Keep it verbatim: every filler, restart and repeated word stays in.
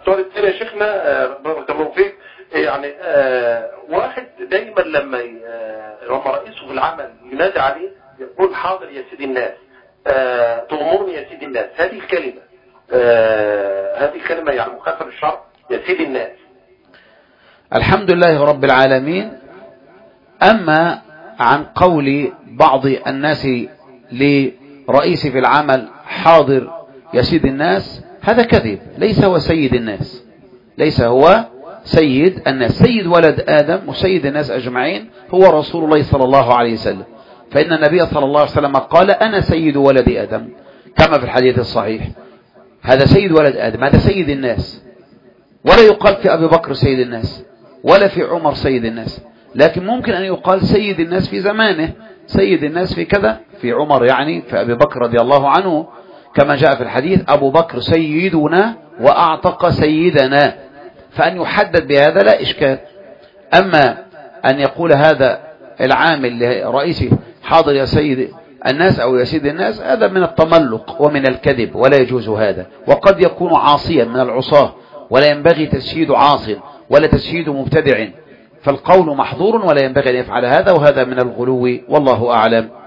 السؤال الثاني يا شيخنا بارك الله فيك، يعني آه واحد دايما لما لما رئيسه في العمل ينادي عليه يقول حاضر يا سيدي الناس، آه تؤمرني يا سيدي الناس، هذه الكلمة آه هذه الكلمة يعني مخالفة للشرع يا سيدي الناس. الحمد لله رب العالمين. أما عن قول بعض الناس لرئيس في العمل حاضر يا سيد الناس، هذا كذب، ليس هو سيد الناس، ليس هو سيد الناس. سيد ولد آدم وسيد الناس أجمعين هو رسول الله صلى الله عليه وسلم، فإن النبي صلى الله عليه وسلم قال أنا سيد ولد آدم كما في الحديث الصحيح. هذا سيد ولد آدم، هذا سيد الناس، ولا يقال في أبي بكر سيد الناس ولا في عمر سيد الناس، لكن ممكن أن يقال سيد الناس في زمانه، سيد الناس في كذا، في عمر يعني، في أبي بكر رضي الله عنه كما جاء في الحديث أبو بكر سيدنا وأعتق سيدنا، فأن يحدد بهذا لا إشكال. أما أن يقول هذا العامل لرئيسه حاضر يا سيد الناس أو يا سيد الناس، هذا من التملق ومن الكذب ولا يجوز هذا، وقد يكون عاصيا من العصاة، ولا ينبغي تسييد عاص ولا تسييد مبتدع، فالقول محظور ولا ينبغي أن يفعل هذا، وهذا من الغلو والله أعلم.